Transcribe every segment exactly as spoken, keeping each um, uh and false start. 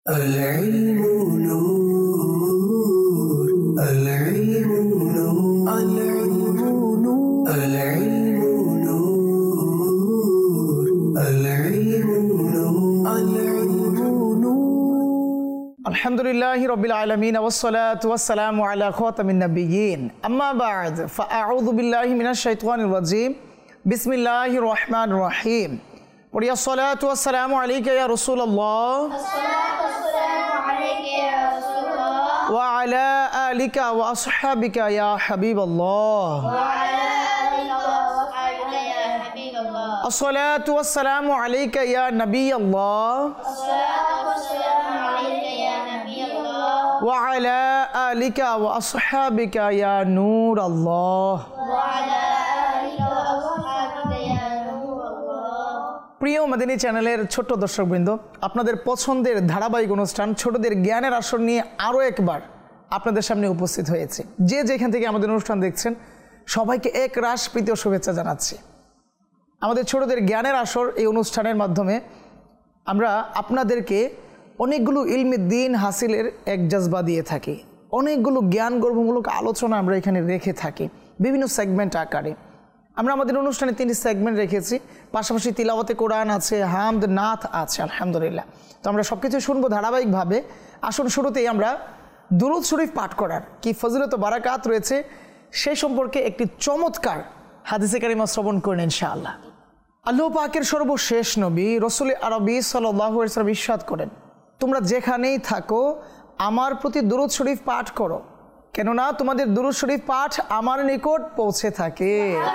العلم نور العلم نور العلم نور العلم نور العلم نور العلم نور الحمد لله رب العالمين والصلاة والسلام على خاتم النبيين أما بعد فأعوذ بالله من الشيطان الرجيم بسم الله الرحمن الرحيم ويا الصلاة والسلام عليك يا رسول الله وعلى آلك وأصحابك يا حبيب الله الصلاة والسلام عليك يا نبي الله وعلى آلك وأصحابك يا نور الله প্রিয় মাদিনী চ্যানেলের ছোট্ট দর্শকবৃন্দ, আপনাদের পছন্দের ধারাবাহিক অনুষ্ঠান ছোটদের জ্ঞানের আসর নিয়ে আরও একবার আপনাদের সামনে উপস্থিত হয়েছে। যে যেখান থেকে আমাদের অনুষ্ঠান দেখছেন সবাইকে এক রাশ প্রীতি ও শুভেচ্ছা জানাচ্ছি। আমাদের ছোটদের জ্ঞানের আসর এই অনুষ্ঠানের মাধ্যমে আমরা আপনাদেরকে অনেকগুলো ইলমে দ্বীন হাসিলের এক জজবা দিয়ে থাকি, অনেকগুলো জ্ঞান গর্ভমূলক আলোচনা আমরা এখানে রেখে থাকি বিভিন্ন সেগমেন্ট আকারে। আমরা আমাদের অনুষ্ঠানে তিনটি সেগমেন্ট রেখেছি, পাশাপাশি তিলাওয়াতে কোরআন আছে, হামদ নাথ আছে, আলহামদুলিল্লাহ। তো আমরা সব কিছু শুনবো ধারাবাহিকভাবে। আসুন শুরুতেই আমরা দুরূদ শরীফ পাঠ করার কি ফজিলত ও বারাকাত রয়েছে সেই সম্পর্কে একটি চমৎকার হাদিসে কারিমা শ্রবণ করেন ইনশাআল্লাহ। আল্লাহ পাকের সর্বশেষ নবী রসুল আরবি সাল্লাল্লাহু আলাইহি ওয়াসাল্লাম ইরশাদ করেন, তোমরা যেখানেই থাকো আমার প্রতি দুরূদ শরীফ পাঠ করো, কেননা তোমাদের দুরূদ শরীফ পাঠ আমার নিকট পৌঁছে থাকে।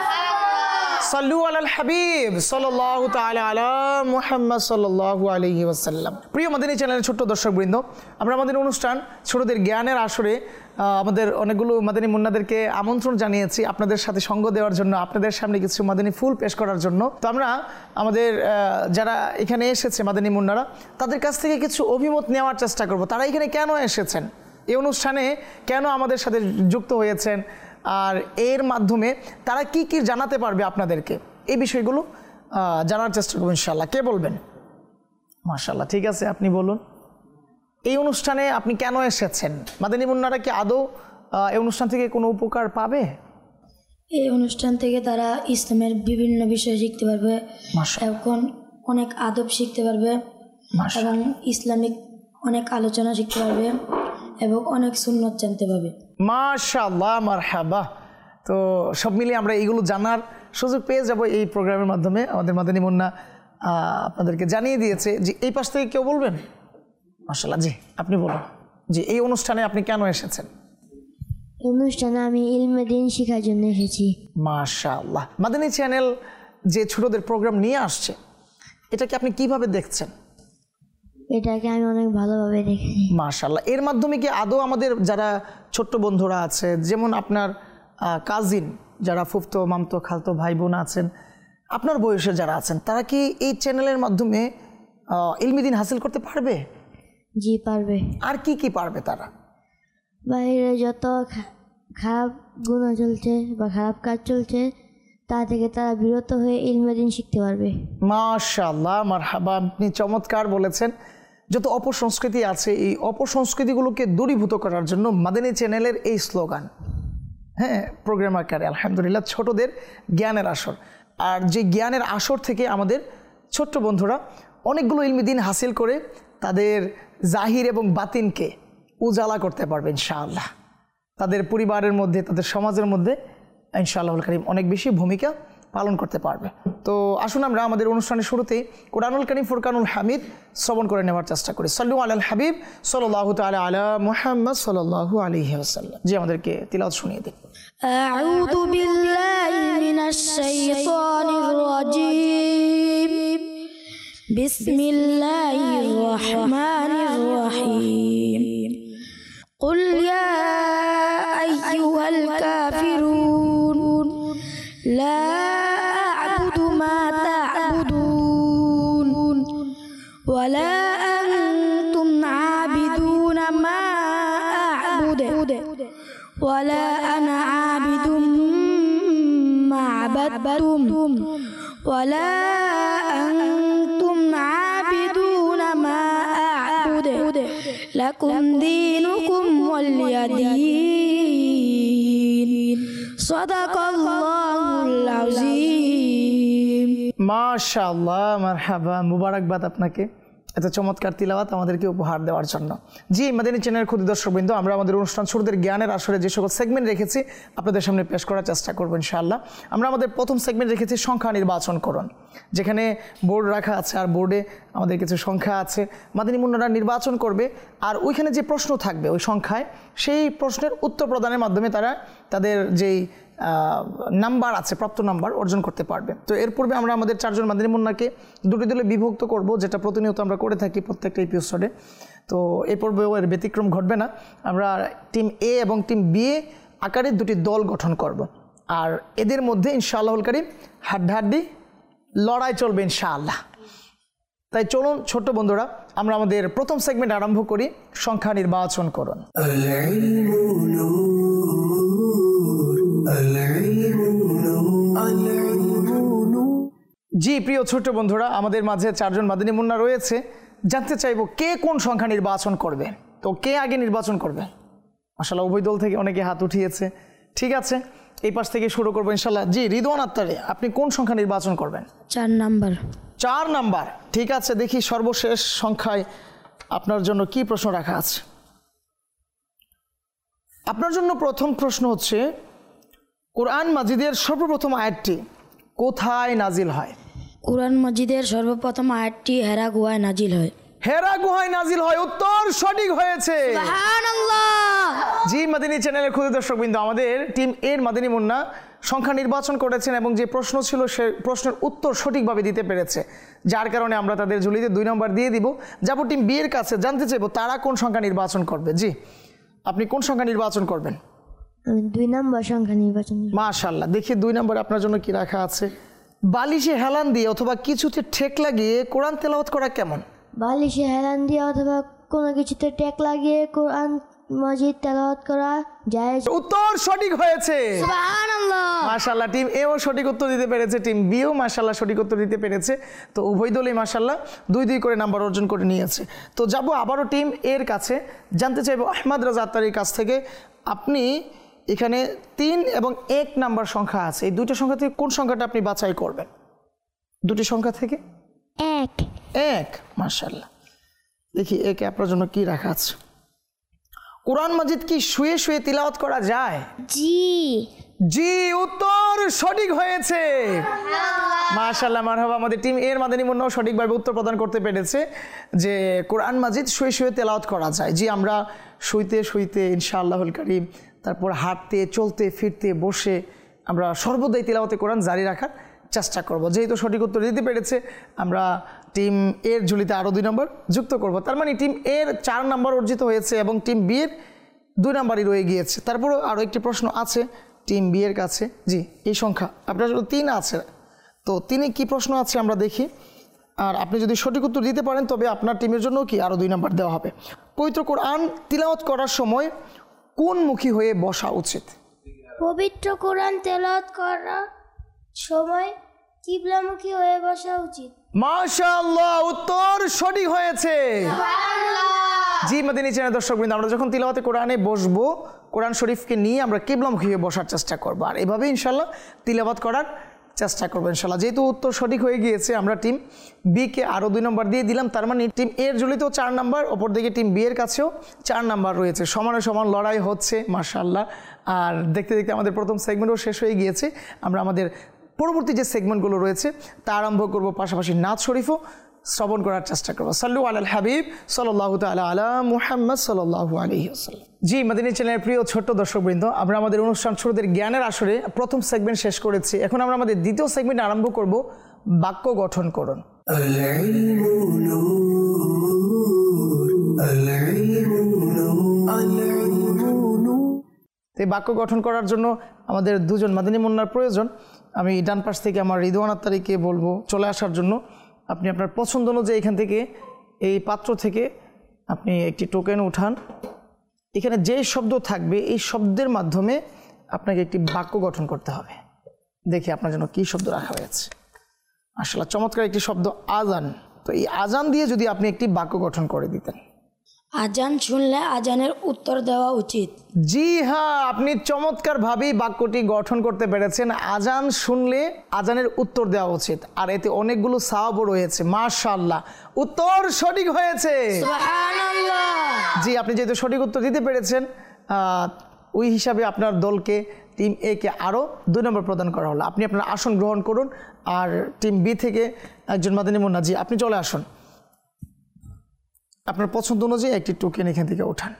সাল্লু আলাল হাবিব সাল্লাল্লাহু তাআলা আলা মুহাম্মদ সাল্লাল্লাহু আলাইহি ওয়াসাল্লাম। প্রিয় মাদিনী চ্যানেলের ছোট্ট দর্শকবৃন্দ, আমরা আমাদের অনুষ্ঠান ছোটদের জ্ঞানের আসরে আমাদের অনেকগুলো মাদিনী মুন্নাদেরকে আমন্ত্রণ জানিয়েছি আপনাদের সাথে সঙ্গ দেওয়ার জন্য, আপনাদের সামনে কিছু মাদিনী ফুল পেশ করার জন্য। তো আমরা আমাদের যারা এখানে এসেছে মাদিনী মুন্নারা, তাদের কাছ থেকে কিছু অভিমত নেওয়ার চেষ্টা করব। তারা এখানে কেন এসেছেন, এই অনুষ্ঠানে কেন আমাদের সাথে যুক্ত হয়েছেন, আর এর মাধ্যমে তারা কি কি জানাতে পারবে আপনাদেরকে, এই বিষয়গুলো জানার চেষ্টা করবো ইনশাআল্লাহ। কে বলবেন? মাশাআল্লাহ, ঠিক আছে, আপনি বলুন। এই অনুষ্ঠানে আপনি কেন এসেছেন? মাদানী মুন্নারা কি আদৌ এই অনুষ্ঠান থেকে কোনো উপকার পাবে? এই অনুষ্ঠান থেকে তারা ইসলামের বিভিন্ন বিষয় শিখতে পারবে, এখন অনেক আদব শিখতে পারবে এবং ইসলামিক অনেক আলোচনা শিখতে পারবে এবং অনেক সুন্নত জানতে পারবে। মাশাআল্লাহ, মারহাবা। তো সব মিলিয়ে আমরা এইগুলো জানার সুযোগ পেয়ে যাব এই প্রোগ্রামের মাধ্যমে। আমাদের মাদানী মুন্না আপনাদেরকে জানিয়ে দিয়েছে যে এই পাশ থেকে কেউ বলবেন? মাশাআল্লাহ, জি আপনি বলুন। জি, এই অনুষ্ঠানে আপনি কেন এসেছেন? অনুষ্ঠানে আমি ইলমে দ্বীন শেখার জন্য এসেছি। মাশাআল্লাহ। মাদানী চ্যানেল যে ছোটদের প্রোগ্রাম নিয়ে আসছে, এটাকে আপনি কিভাবে দেখছেন? এটাকে আমি অনেক ভালোভাবে দেখি। মাশাআল্লাহ। এর মাধ্যমে কি আদৌ আমাদের যারা ছোট্ট বন্ধুরা আছে, যেমন আপনার কাজিন যারা ফুফতো মামতো খালতো ভাই বোন আছেন, আপনার বয়সে যারা আছেন, তারা কি এই চ্যানেলের মাধ্যমে ইলমে দ্বীন হাসিল করতে পারবে? জি পারবে। আর কি কি পারবে তারা? বাইরে যত খারাপ গুনাহ চলছে বা খারাপ কাজ চলছে তা থেকে তারা বিরত হয়ে ইলমে দ্বীন শিখতে পারবে। মাশাআল্লাহ, মারহাবা, আপনি চমৎকার বলেছেন। যত অপসংস্কৃতি আছে এই অপসংস্কৃতিগুলোকে দূরীভূত করার জন্য মাদানী চ্যানেলের এই স্লোগান, হ্যাঁ, প্রোগ্রাম আকারে আলহামদুলিল্লাহ ছোটদের জ্ঞানের আসর। আর যে জ্ঞানের আসর থেকে আমাদের ছোট্ট বন্ধুরা অনেকগুলো ইলমে দ্বীন হাসিল করে তাদের জাহির এবং বাতিনকে উজালা করতে পারবে ইনশাআল্লাহ। তাদের পরিবারের মধ্যে, তাদের সমাজের মধ্যে ইনশাআল্লাহুল কারীম অনেক বেশি ভূমিকা পালন করতে পারবে। তো আসুন আমরা আমাদের অনুষ্ঠানের শুরুতেই কোরআনুল কারীম ফুরকানুল হামিদ শ্রবণ করে নেওয়ার চেষ্টা করি। সাল্লু আলাল হাবিব সাল্লাল্লাহু তাআলা আলা মুহাম্মদ সাল্লাল্লাহু আলাইহি ওয়াসাল্লাম। জি, আমাদেরকে তিলাওয়াত শুনিয়ে দিন। আউযু বিল্লাহি মিনাশ শাইতানির রাজীম, বিসমিল্লাহির রহমানির রহিম। কুল ইয়া আইয়ুহাল কাফিরুন লা আ'বুদু মা তা'বুদুন ওয়া লা আনতুম আবিদুনা মা আ'বুদু ওয়া লা আনা আবিদুম মা আবাদতুম ওয়া লা আনতুম আবিদুনা মা আ'বুদু লাকুম দীনুকুম ওয়ালিয়া দীন সাদাকাল্লাহুল আযীম। মাশাআল্লাহ, মারহাবা, মুবারকবাদ আপনাকে এত চমৎকার তিলাওয়াত আমাদেরকে উপহার দেওয়ার জন্য। জি, মাদানী চ্যানেলের ক্ষুদে দর্শকবৃন্দ, আমরা আমাদের অনুষ্ঠান ছোটদের জ্ঞানের আসরে যে সকল সেগমেন্ট রেখেছি আপনাদের সামনে পেশ করার চেষ্টা করবো ইনশাআল্লাহ। আমরা আমাদের প্রথম সেগমেন্ট রেখেছি সংখ্যা নির্বাচন করুন, যেখানে বোর্ড রাখা আছে আর বোর্ডে আমাদের কিছু সংখ্যা আছে, মাদানী মুন্নারা নির্বাচন করবে আর ওইখানে যে প্রশ্ন থাকবে ওই সংখ্যায় সেই প্রশ্নের উত্তর প্রদানের মাধ্যমে তারা তাদের যেই নাম্বার আছে প্রাপ্ত নাম্বার অর্জন করতে পারবে। তো এর পূর্বে আমরা আমাদের চারজন মাদানী মুন্নাকে দুটি দলে বিভক্ত করব, যেটা প্রতিনিয়ত আমরা করে থাকি প্রত্যেকটা এপিসোডে। তো এই পর্বেও এর ব্যতিক্রম ঘটবে না। আমরা টিম এ এবং টিম বি আকারে দুটি দল গঠন করব আর এদের মধ্যে ইনশাআল্লাহুল কারীম হাড্ডাহাড্ডি লড়াই চলবে ইনশাআল্লাহ। তাই চলুন ছোট্ট বন্ধুরা, আমরা আমাদের প্রথম সেগমেন্ট আরম্ভ করি, সংখ্যা নির্বাচন করুন। জি প্রিয় ছোট্ট বন্ধুরা, আমাদের মাঝে চারজন মাদানী মুন্না রয়েছে। জানতে চাইবো কে কোন সংখ্যা নির্বাচন করবে। তো কে আগে নির্বাচন করবে? মাশাআল্লাহ, উভয় দল থেকে অনেকে হাত উঠিয়েছে। ঠিক আছে, এই পাশ থেকে শুরু করবো ইনশাআল্লাহ। জি রিদওয়ান আত্তারে, আপনি কোন সংখ্যা নির্বাচন করবেন? চার নাম্বার। চার নাম্বার, ঠিক আছে। দেখি সর্বশেষ সংখ্যায় আপনার জন্য কি প্রশ্ন রাখা আছে। আপনার জন্য প্রথম প্রশ্ন হচ্ছে, কোরআন মাজিদের সর্বপ্রথম আয়াতটি কোথায় নাজিল হয়? কোরআন মাজিদের সর্বপ্রথম আয়াতটি হেরা গুহায় নাজিল হয়। হেরা গুহায় নাজিল হয়, উত্তর সঠিক হয়েছে। সুবহানাল্লাহ। জি মাদানী চ্যানেলের ক্ষুদে দর্শকবৃন্দ, আমাদের টিম এর মাদানী মুন্না সংখ্যা নির্বাচন করেছেন এবং যে প্রশ্ন ছিল সে প্রশ্নের উত্তর সঠিকভাবে দিতে পেরেছে, যার কারণে আমরা তাদের ঝুলিতে দুই নম্বর দিয়ে দিব। যাবো টিম বি এর কাছে, জানতে চাইবো তারা কোন সংখ্যা নির্বাচন করবে। জি, আপনি কোন সংখ্যা নির্বাচন করবেন? আমি দুই নম্বর সংখ্যা নির্বাচন করব। মাশাআল্লাহ, দেখি দুই নম্বর আপনার জন্য কি রাখা আছে। বালিশে হেলান দিয়ে অথবা কিছুতে ঠেক লাগিয়ে কোরআন তেলাওয়াত করা কেমন? বালিশে হেলান দিয়ে অথবা কোনো কিছুতে টেক লাগিয়ে কোরআন মাজিদ তেলাওয়াত করা যায়। উত্তর সঠিক হয়েছে। সুবহানাল্লাহ। মাশাআল্লাহ, টিম এ ও সঠিক উত্তর দিতে পেরেছে, টিম বি ও মাশাআল্লাহ সঠিক উত্তর দিতে পেরেছে। তো উভয় দলই মাশাআল্লাহ দুই দুই করে নাম্বার অর্জন করে নিয়েছে। তো যাব আবারও টিম এর কাছে, জানতে চাইবো আহমদ রাজা আত্তারির কাছ থেকে, আপনি এখানে তিন এবং এক নাম্বার সংখ্যা আছে, এই দুটো সংখ্যা থেকে কোন সংখ্যাটা আপনি বাছাই করবেন? দুটি সংখ্যা থেকে এক। এক, মাশাআল্লাহ। দেখি একে আপনার জন্য কি রাখা আছে। কোরআন মাজিদ কি শুয়ে শুয়ে তিলাওয়াত করা যায়? জি। জি, উত্তর সঠিক হয়েছে। মাশাআল্লাহ, মারহাবা। আমাদের টিম এর মাদানী মুন্নাও সঠিকভাবে উত্তর প্রদান করতে পেরেছে যে কোরআন মাজিদ শুয়ে শুয়ে তেলাওয়াত করা যায়। জি, আমরা শুইতে শুইতে ইনশাআল্লাহুল কারীম, তারপর হাঁটতে চলতে ফিরতে বসে আমরা সর্বদাই তিলাওয়াতে কোরআন জারি রাখার চেষ্টা করব। যেহেতু সঠিক উত্তর দিতে পেরেছে, আমরা টিম এর ঝুলিতে আরও দুই নম্বর যুক্ত করব। তার মানে টিম এর চার নম্বর অর্জিত হয়েছে এবং টিম বি এর দুই নম্বরই রয়ে গিয়েছে। তারপরও আরও একটি প্রশ্ন আছে টিম বি এর কাছে। জি, এই সংখ্যা আপনার জন্য তিন আছে। তো তিনি কি প্রশ্ন আছে আমরা দেখি, আর আপনি যদি সঠিক উত্তর দিতে পারেন তবে আপনার টিমের জন্য কি আরও দুই নম্বর দেওয়া হবে। পবিত্র কোরআন তিলাওয়াত করার সময় কোন মুখী হয়ে বসা উচিত? পবিত্র কোরআন তেলাওয়াত করার সময় কিবলামুখী হয়ে বসা উচিত। মাশাআল্লাহ, উত্তর সঠিক হয়েছে। জি মাদানী চ্যানেল দর্শকবৃন্দ, আমরা যখন তিলাওয়াতে কোরআনে বসবো, কোরআন শরীফকে নিয়ে আমরা কিবলামুখী হয়ে বসার চেষ্টা করবো আর এভাবে ইনশাআল্লাহ তিলাওয়াত করার চেষ্টা করবো ইনশাআল্লাহ। যেহেতু উত্তর সঠিক হয়ে গিয়েছে, আমরা টিম বি কে আরও দুই নম্বর দিয়ে দিলাম। তার মানে টিম এর ঝুলিতেও চার নাম্বার, অপরদিকে টিম বি এর কাছেও চার নাম্বার রয়েছে। সমানে সমান লড়াই হচ্ছে মাশাআল্লাহ। আর দেখতে দেখতে আমাদের প্রথম সেগমেন্টও শেষ হয়ে গিয়েছে। আমরা আমাদের পরবর্তী যে সেগমেন্টগুলো রয়েছে তা আরম্ভ করব, পাশাপাশি নাচ শরীফও শ্রবণ করার চেষ্টা করবো। সাল্লু আলাল হাবিব সাল্লাল্লাহু তাআলা আলা মুহাম্মদ সাল্লাল্লাহু আলাইহি ওয়াসাল্লাম। জি মাদানী চ্যানেলের প্রিয় ছোট্ট দর্শকবৃন্দ, আমরা আমাদের অনুষ্ঠান ছোটদের জ্ঞানের আসরে প্রথম সেগমেন্ট শেষ করেছি। এখন আমরা আমাদের দ্বিতীয় সেগমেন্ট আরম্ভ করব, বাক্য গঠন করুন। এই বাক্য গঠন করার জন্য আমাদের দুজন মাদানী মুন্নার প্রয়োজন। আমি ডান পাশ থেকে আমার রিদওয়ান আত্তারিকে বলবো চলে আসার জন্য। আপনি আপনার পছন্দ অনুযায়ী এখান থেকে এই পাত্র থেকে আপনি একটি টোকেন উঠান। এখানে যে শব্দ থাকবে এই শব্দের মাধ্যমে আপনাকে একটি বাক্য গঠন করতে হবে। দেখি আপনার জন্য কী শব্দ রাখা হয়েছে। আসলে চমৎকার একটি শব্দ, আজান। তো এই আজান দিয়ে যদি আপনি একটি বাক্য গঠন করে দিতেন। আজান শুনলে আজানের উত্তর দেওয়া উচিত। জি হ্যাঁ, আপনি চমৎকারভাবেই বাক্যটি গঠন করতে পেরেছেন। আজান শুনলে আজানের উত্তর দেওয়া উচিত, আর এতে অনেকগুলো সওয়াবও রয়েছে। মাশাআল্লাহ, উত্তর সঠিক হয়েছে। সুবহানাল্লাহ। জি, আপনি যেহেতু সঠিক উত্তর দিতে পেরেছেন, ওই হিসাবে আপনার দলকে টিম এ কে আরও দুই নম্বর প্রদান করা হলো। আপনি আপনার আসন গ্রহণ করুন, আর টিম বি থেকে একজন মাদানী মুন্না, জি আপনি চলে আসুন। আপনার পছন্দ অনুযায়ী একটি টোকেন এখান থেকে ওঠান।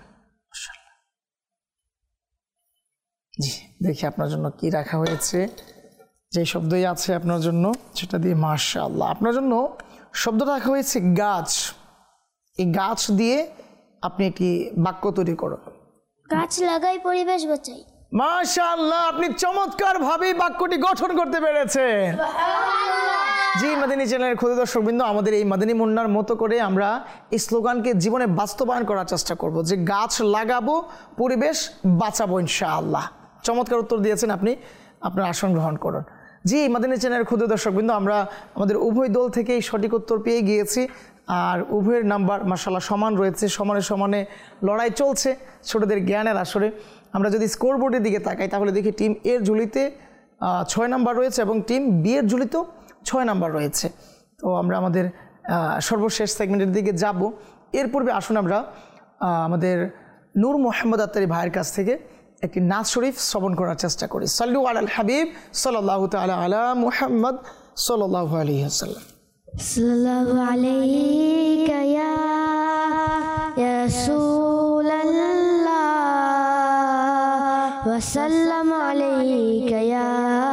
জি, দেখি আপনার জন্য কি রাখা হয়েছে। যে শব্দই আছে আপনার জন্য সেটা দিয়ে, মাশাআল্লাহ, আপনার জন্য শব্দ রাখা হয়েছে গাছ। এই গাছ দিয়ে আপনি একটি বাক্য তৈরি করুন। গাছ লাগাই পরিবেশ বাঁচাই। মাশাআল্লাহ, আপনি চমৎকারভাবে বাক্যটি গঠন করতে পেরেছেন। জি, মাদানী চ্যানেলের ক্ষুদে দর্শকবৃন্দ, আমাদের এই মাদানী মুন্নার মতো করে আমরা এই স্লোগানকে জীবনে বাস্তবায়ন করার চেষ্টা করব, যে গাছ লাগাবো, পরিবেশ বাঁচাবো ইনশাআল্লাহ। চমৎকার উত্তর দিয়েছেন আপনি, আপনার আসন গ্রহণ করুন। জি, মাদানী চ্যানেলের ক্ষুদে দর্শকবৃন্দ, আমরা আমাদের উভয় দল থেকেই সঠিক উত্তর পেয়ে গিয়েছি, আর উভয়ের নাম্বার মাশাআল্লাহ সমান রয়েছে। সমানে সমানে লড়াই চলছে ছোটদের জ্ঞানের আসরে। আমরা যদি স্কোর বোর্ডের দিকে তাকাই তাহলে দেখি টিম এর ঝুলিতে ছয় নাম্বার রয়েছে এবং টিম বি এর ঝুলিতেও ছয় নাম্বার রয়েছে। তো আমরা আমাদের সর্বশেষ সেগমেন্টের দিকে যাব। এর পূর্বে আসুন আমরা আমাদের নূর মোহাম্মদ আত্তারি ভাইয়ের কাছ থেকে একটি নাচ শরীফ শ্রবণ করার চেষ্টা করি। সাল্লু আলাল হাবিব সাল্লাল্লাহু তাআলা আলা মুহাম্মদ সাল্লাল্লাহু আলাইহি ওয়াসাল্লাম। সাল্লাল্লাহু আলাইকা ইয়া রাসূলাল্লাহ ওয়া সাল্লামু আলাইকা ইয়া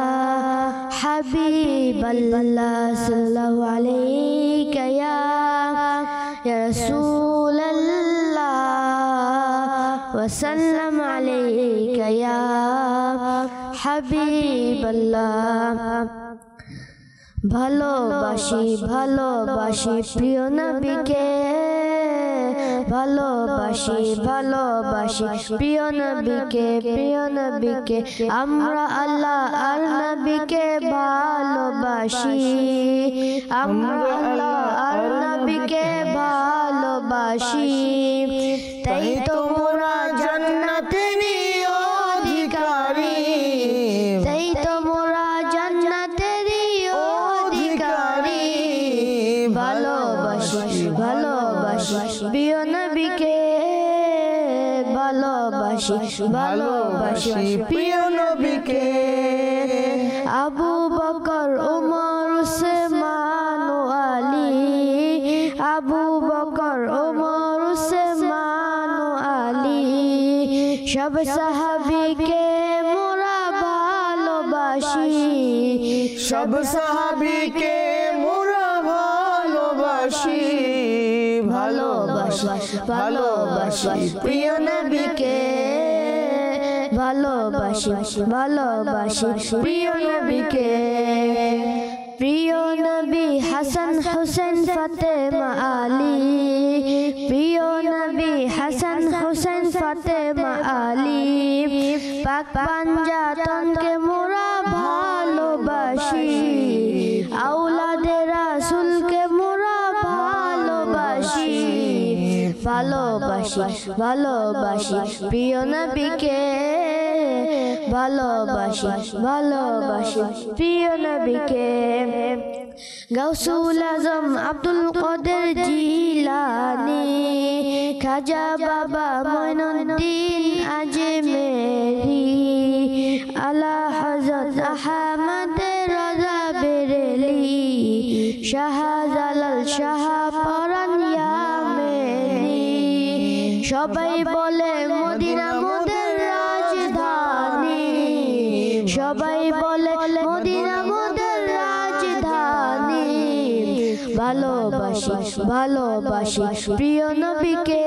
হাবিবাল্লাহ। সাল্লাল্লাহু আলাইকা ইয়া রাসূলাল্লাহ ওয়া সাল্লামু আলাইকা ইয়া হাবিবাল্লাহ। ভালোবাসি ভালোবাসি প্রিয় নবীকে, ভালোবাসি ভালোবাসি প্রিয় নবীকে, প্রিয় নবীকে আমরা আল্লাহ আর নবীকে ভালোবাসি, আমরা আল্লাহ আর নবীকে ভালোবাসি। তাই তো মোরা জান্নাতেরই অধিকারী, তাই তো মোরা জান্নাতেরই অধিকারী। ভালোবাসি ভালোবাসি প্রিয় নবীকে, ভালোবাসি ভালোবাসি প্রিয় নবীকে। আবু বকর ওমর উসমান ও আলী, আবু বকর ওমর উসমান ও আলী সব সাহাবীকে মোরা ভালোবাসি, সব সাহাবীকে মোরা ভালোবাসি, ভালোবাসি ভালোবাসি প্রিয় নবীকে, ভালোবাসি ভালোবাসি প্রিয় নবীকে। প্রিয় নবী হাসান হোসেন ফাতেমা আলী, প্রিয় নবী হাসান হোসেন ফাতেমা আলী পাক পাঞ্জাতনকে মোরা ভালোবাসি, আওলাদে রাসূলকে মোরা ভালোবাসি, ভালোবাসি ভালোবাসি প্রিয় নবীকে, ভালোবাসি ভালোবাসি প্রিয় নবীকে। গাউসুল আজম আব্দুল কাদের জিলানী, খাজা বাবা মঈনুদ্দিন আজমেরি, আলা হযরত আহমদ রাজা বেরেলি, শাহজালাল শাহ পরান ইয়ামেনি। সবাই বলে মদিনা মোদের রাজধানী, সবাই বলে মদিনা মোদের রাজধানী। ভালোবাসি ভালোবাসি প্রিয় নবীকে,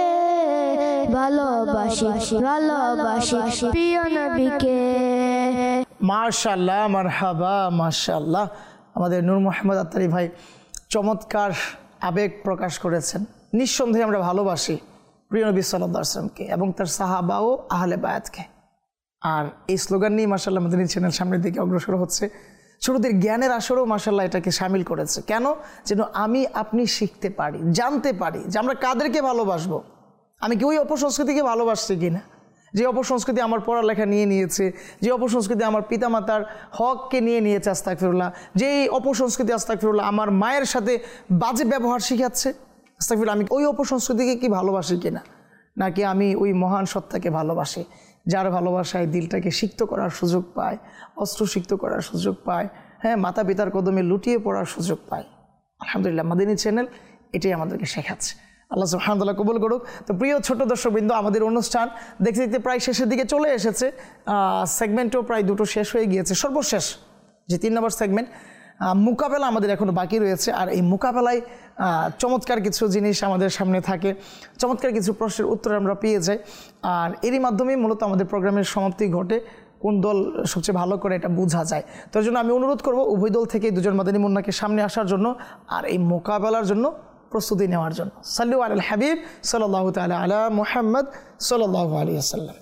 ভালোবাসি ভালোবাসি প্রিয় নবীকে। মাশাআল্লাহ, মারহাবা, মাশাআল্লাহ। আমাদের নূর মোহাম্মদ আত্তারি ভাই চমৎকার আবেগ প্রকাশ করেছেন। নিঃসন্দেহে আমরা ভালোবাসি প্রিয় নবী সাল্লাল্লাহু আলাইহি ওয়াসাল্লামকে এবং তার সাহাবা ও আহলে বায়াতকে। আর এই স্লোগান নিয়ে মাশাআল্লাহ মাদানী চ্যানেল সামনের দিকে অগ্রসর হচ্ছে। ছোটদের জ্ঞানের আসরেও মাশাআল্লাহ এটাকে শামিল করেছে। কেন? যেন আমি আপনি শিখতে পারি, জানতে পারি যে আমরা কাদেরকে ভালোবাসবো। আমি কি ওই অপসংস্কৃতিকে ভালোবাসছি কিনা, যে অপসংস্কৃতি আমার পড়ালেখা নিয়ে নিয়েছে, যে অপসংস্কৃতি আমার পিতামাতার হককে নিয়ে নিয়েছে আস্তাগফিরুল্লাহ, যে অপসংস্কৃতি আস্তাগফিরুল্লাহ আমার মায়ের সাথে বাজে ব্যবহার শিখাচ্ছে আস্তাগফিরুল্লাহ, আমি ওই অপসংস্কৃতিকে কি ভালোবাসি কিনা, নাকি আমি ওই মহান সত্তাকে ভালোবাসি যার ভালোবাসায় দিলটাকে সিক্ত করার সুযোগ পায়, অস্ত্র সিক্ত করার সুযোগ পায়, হ্যাঁ, মাতা পিতার কদমে লুটিয়ে পড়ার সুযোগ পায়। আলহামদুলিল্লাহ, মাদিনী চ্যানেল এটাই আমাদেরকে শেখাচ্ছে। আল্লাহ সুবহানাহু ওয়া তাআলা কবুল করুক। তো প্রিয় ছোট দর্শকবৃন্দ, আমাদের অনুষ্ঠান দেখতে দেখতে প্রায় শেষের দিকে চলে এসেছে। সেগমেন্টও প্রায় দুটো শেষ হয়ে গিয়েছে। সর্বশেষ যে তিন নম্বর সেগমেন্ট মোকাবেলা আমাদের এখনও বাকি রয়েছে। আর এই মোকাবেলায় চমৎকার কিছু জিনিস আমাদের সামনে থাকে, চমৎকার কিছু প্রশ্নের উত্তর আমরা পেয়ে যাই। আর এরই মাধ্যমেই মূলত আমাদের প্রোগ্রামের সমাপ্তি ঘটে, কোন দল সবচেয়ে ভালো করে এটা বোঝা যায়। তার জন্য আমি অনুরোধ করব উভয় দল থেকে দুজন মাদানী মুন্নাকে সামনে আসার জন্য আর এই মোকাবেলার জন্য প্রস্তুতি নেওয়ার জন্য। সাল্লু আলাল হাবিব সাল্লাল্লাহু তাআলা আলা মুহাম্মদ সাল্লাল্লাহু আলাইহি ওয়াসাল্লাম।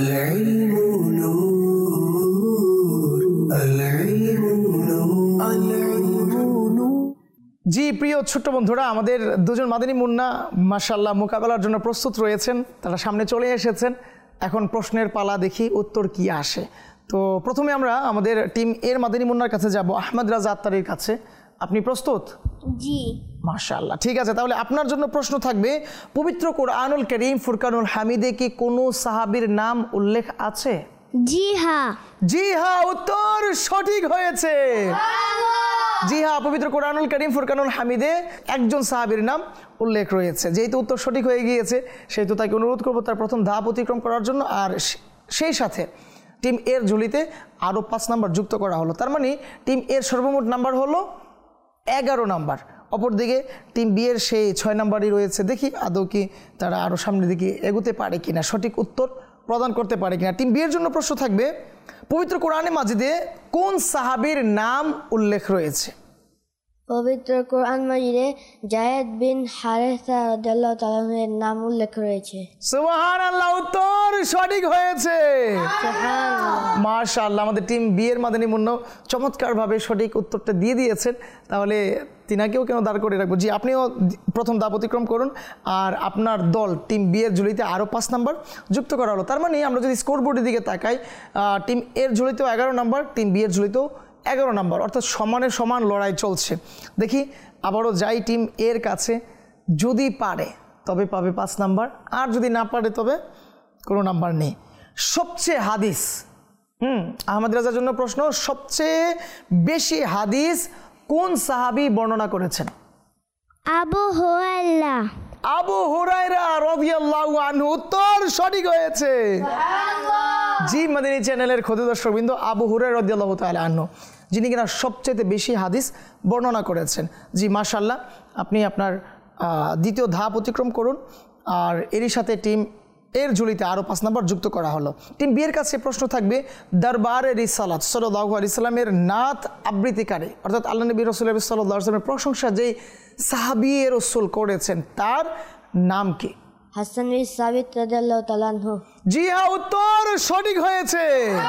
জি প্রিয় ছোট্ট বন্ধুরা, আমাদের দুজন মাদানী মুন্না মাশাআল্লাহ মোকাবেলার জন্য প্রস্তুত রয়েছেন, তারা সামনে চলে এসেছেন। এখন প্রশ্নের পালা, দেখি উত্তর কি আসে। তো প্রথমে আমরা আমাদের টিম এর মাদানী মুন্নার কাছে যাব, আহমদ রাজা আত্তারির কাছে। আপনি প্রস্তুত? জি। মাশাআল্লাহ, ঠিক আছে। তাহলে আপনার জন্য প্রশ্ন থাকবে, পবিত্র কোরআনুল কারীম ফুরকানুল হামিদে কি কোনো সাহাবীর নাম উল্লেখ আছে? জি হ্যাঁ। জি হ্যাঁ, উত্তর সঠিক হয়েছে। জি হ্যাঁ, পবিত্র কোরআনুল কারীম ফুরকানুল হামিদে একজন সাহাবীর নাম উল্লেখ রয়েছে। যেহেতু উত্তর সঠিক হয়ে গিয়েছে, সেহেতু তাকে অনুরোধ করব তার প্রথম ধাপ অতিক্রম করার জন্য। আর সেই সাথে টিম এর ঝুলিতে আরও পাঁচ নাম্বার যুক্ত করা হলো। তার মানে টিম এর সর্বমোট নাম্বার হলো এগারো নাম্বার। অপরদিকে টিম বি এর সেই ছয় নাম্বারই রয়েছে। দেখি আদৌ কি তারা আরও সামনের দিকে এগোতে পারে কিনা, সঠিক উত্তর প্রদান করতে পারে কিনা। টিম বি এর জন্য প্রশ্ন থাকবে, পবিত্র কোরআনে মাজিদে কোন সাহাবীর নাম উল্লেখ রয়েছে? পবিত্র কোরআন মাজিদে যায়েদ বিন হারেসা রাদিয়াল্লাহু তাআলা এর নাম উল্লেখ রয়েছে। সুবহানাল্লাহ, উত্তর সঠিক হয়েছে। মাশাআল্লাহ, আমাদের টিম বি এর মাদানী মুন্না চমৎকারভাবে সঠিক উত্তরটা দিয়ে দিয়েছেন। তাহলে তিনাকেও কেন দাঁড় করে রাখবো। জি, আপনিও প্রথম ধাপ অতিক্রম করুন। আর আপনার দল টিম বি এর ঝুলিতে আরও পাঁচ নাম্বার যুক্ত করা হলো। তার মানে আমরা যদি স্কোরবোর্ডের দিকে তাকাই, টিম এর ঝুলিতেও এগারো নাম্বার, টিম বি এর ঝুলিতেও এগারো নাম্বার, অর্থাৎ সমানে সমান লড়াই চলছে। দেখি আবারও যাই টিম এর কাছে, যদি পারে তবে পাবে পাঁচ নাম্বার, আর যদি না পারে তবে কোনো নাম্বার নেই। সবচেয়ে হাদিস, হুম আহমদ রাজার জন্য প্রশ্ন, সবচেয়ে বেশি হাদিস কোন সাহাবী বর্ণনা করেছেন? আবু হুরায়রা। আবু হুরায়রা রাদিয়াল্লাহু আনহু, উত্তর সঠিক হয়েছে। জি মাদানী চ্যানেলের ক্ষুদে দর্শকবৃন্দ, আবু হুরায়রা রাদিয়াল্লাহু তাআলা আনহু, যিনি কিনা সবচেয়ে বেশি হাদিস বর্ণনা করেছেন। জি মাশাআল্লাহ, আপনি আপনার দ্বিতীয় ধাপ অতিক্রম করুন। আর এরই সাথে টিম এর ঝুলিতে আরও পাঁচ নাম্বার যুক্ত করা হলো। টিম বি এর কাছে প্রশ্ন থাকবে, দরবারে রিসালাত সাল্লাল্লাহু আলাইহি সাল্লামের নাত আবৃত্তিকারী, অর্থাৎ আল্লাহ নবী রাসূলুল্লাহ সাল্লাল্লাহু আলাইহি সাল্লামের প্রশংসা যেই সাহাবী রাসূল করেছেন তার নাম কি? হাসান বিন সাবিত রাদিয়াল্লাহু তাআলা আনহু। জি হ্যাঁ, উত্তর সঠিক হয়েছে।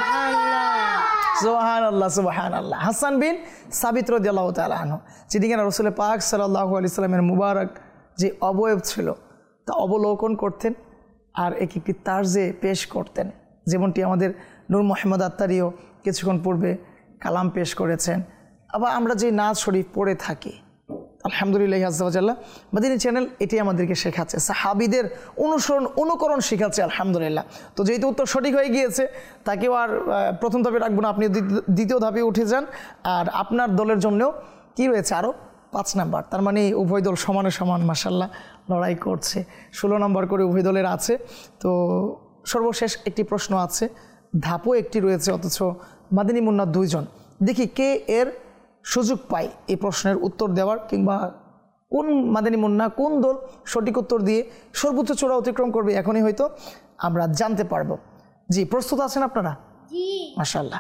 সুবহানাল্লাহ সুবহানাল্লাহ, হাসান বিন সাবিত রাদিয়াল্লাহু তাআলা আনহু, যিনি কিনা রাসূল পাক সাল্লাল্লাহু আলাইহি সাল্লামের মুবারক যে অবয়ব ছিল তা অবলোকন করতেন আর এক একটি তার্জে পেশ করতেন। যেমনটি আমাদের নূর মোহাম্মদ আত্তারিও কিছুক্ষণ পূর্বে কালাম পেশ করেছেন। আবার আমরা যে নাজ শরীফ পড়ে থাকি, আলহামদুলিল্লাহ আজ্জা ওয়া জাল্লা, মাদানী চ্যানেল এটি আমাদেরকে শেখাচ্ছে, সাহাবীদের অনুসরণ অনুকরণ শেখাচ্ছে আলহামদুলিল্লাহ। তো যেহেতু উত্তর সঠিক হয়ে গিয়েছে, তাকেও আর প্রথম ধাপে রাখবো না, আপনি দ্বিতীয় ধাপে উঠে যান। আর আপনার দলের জন্যও কি রয়েছে? আরও পাঁচ নাম্বার। তার মানে উভয় দল সমানে সমান মাশাআল্লাহ লড়াই করছে, ষোলো নম্বর করে উভয় দলের আছে। তো সর্বশেষ একটি প্রশ্ন আছে, ধাপও একটি রয়েছে, অথচ মাদানী মুন্না দুইজন। দেখি কে এর সুযোগ পায় এই প্রশ্নের উত্তর দেওয়ার, কিংবা কোন মাদানী মুন্না কোন দল সঠিক উত্তর দিয়ে সর্বোচ্চ চূড়া অতিক্রম করবে, এখনই হয়তো আমরা জানতে পারবো। জি, প্রস্তুত আছেন আপনারা? জি মাশাআল্লাহ।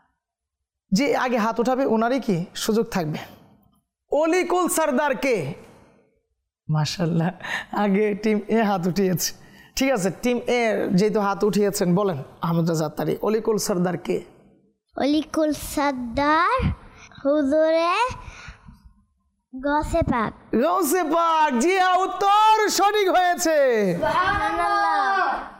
যে আগে হাত উঠাবে ওনারই কি সুযোগ থাকবে। অলিকুল সরদার কে? মাশাআল্লাহ, আগে টিম এ হাত উঠিয়েছে। ঠিক আছে, টিম এ যেহেতু হাত উঠিয়েছেন, বলেন আহমদ রাজা আত্তারি, অলিকুল সরদার কে? অলিকুল সরদার হুজুরে গসে পাক। গৌসে পাক, জি হ্যাঁ, উত্তর সঠিক হয়েছে।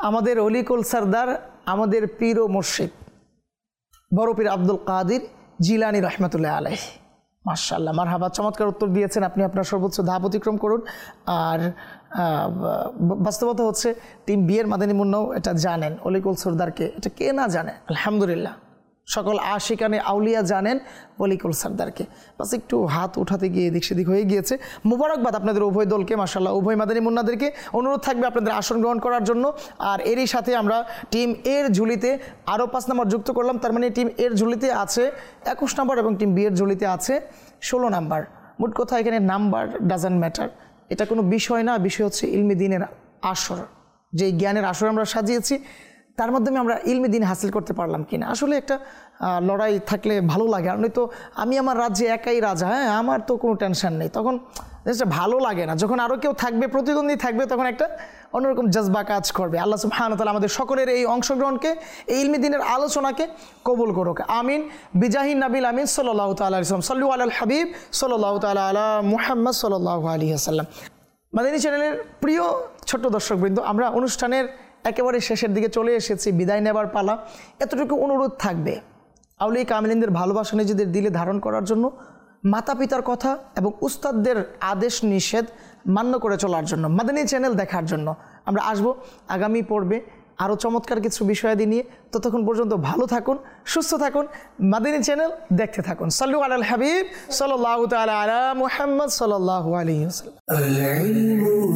আমাদের অলিকুল সরদার, আমাদের পীর ও মুর্শিদ বড় পীর আব্দুল কাদির জিলানী রহমতুল্লাহ আলাইহ। মাশাআল্লাহ, মারহাবা, চমৎকার উত্তর দিয়েছেন আপনি। আপনার সর্বোচ্চ ধাপ অতিক্রম করুন। আর বাস্তবতা হচ্ছে টিম বিয়ের মাদানী মুন্নাও এটা জানেন, অলিকুল সরদারকে, এটা কে না জানে? আলহামদুলিল্লাহ, সকল আশিকানে আউলিয়া জানেন অলিকুল সরদারকে। বাস একটু হাত উঠাতে গিয়ে এদিক সেদিক হয়ে গিয়েছে। মোবারকবাদ আপনাদের উভয় দলকে, মাশাআল্লাহ, উভয় মাদানী মুন্নাদেরকে। অনুরোধ থাকবে আপনাদের আসন গ্রহণ করার জন্য। আর এরই সাথে আমরা টিম এর ঝুলিতে আরও পাঁচ নম্বর যুক্ত করলাম। তার মানে টিম এর ঝুলিতে আছে একুশ নম্বর এবং টিম বি এর ঝুলিতে আছে ষোলো নাম্বার। মোট কথা এখানে নাম্বার ডাজন্ট ম্যাটার, এটা কোনো বিষয় না। বিষয় হচ্ছে ইলমি দিনের আসর, যে জ্ঞানের আসর আমরা সাজিয়েছি, তার মাধ্যমে আমরা ইলমি দিন হাসিল করতে পারলাম কিনা। আসলে একটা লড়াই থাকলে ভালো লাগে। আর নয়তো আমি আমার রাজ্যে একাই রাজা, হ্যাঁ, আমার তো কোনো টেনশন নেই, তখন জিনিসটা ভালো লাগে না। যখন আরও কেউ থাকবে, প্রতিদ্বন্দ্বী থাকবে, তখন একটা অন্যরকম জজবা কাজ করবে। আল্লাহ সুবহানাহু ওয়া তাআলা আমাদের সকলের এই অংশগ্রহণকে, এই ইলমি দিনের আলোচনাকে কবুল করুক, আমিন। বিজাহিন নাবিল আমিন সাল্লাল্লাহু তাআলা আলাইহি ওয়াসাল্লাম, সাল্লু আলাল হাবিব সাল্লাল্লাহু তাআলা আলা মুহাম্মদ সাল্লাল্লাহু আলাইহি ওয়াসাল্লাম। মাদানী চ্যানেলের প্রিয় ছোট্ট দর্শকবৃন্দ, আমরা অনুষ্ঠানের একেবারে শেষের দিকে চলে এসেছি, বিদায় নেবার পালা। এতটুকু অনুরোধ থাকবে, আউলিয়া কামিলিনদের ভালোবাসা নিজেদের দিলে ধারণ করার জন্য, মাতা পিতার কথা এবং উস্তাদদের আদেশ নিষেধ মান্য করে চলার জন্য, মাদানী চ্যানেল দেখার জন্য। আমরা আসবো আগামী পর্বে আরও চমৎকার কিছু বিষয়াদি নিয়ে। ততক্ষণ পর্যন্ত ভালো থাকুন, সুস্থ থাকুন, মাদানী চ্যানেল দেখতে থাকুন। সাল্লু আলাল হাবিব সাল্লাল্লাহু তাআলা আলা মুহাম্মদ সাল্লাল্লাহু আলাইহি ওয়াসাল্লাম।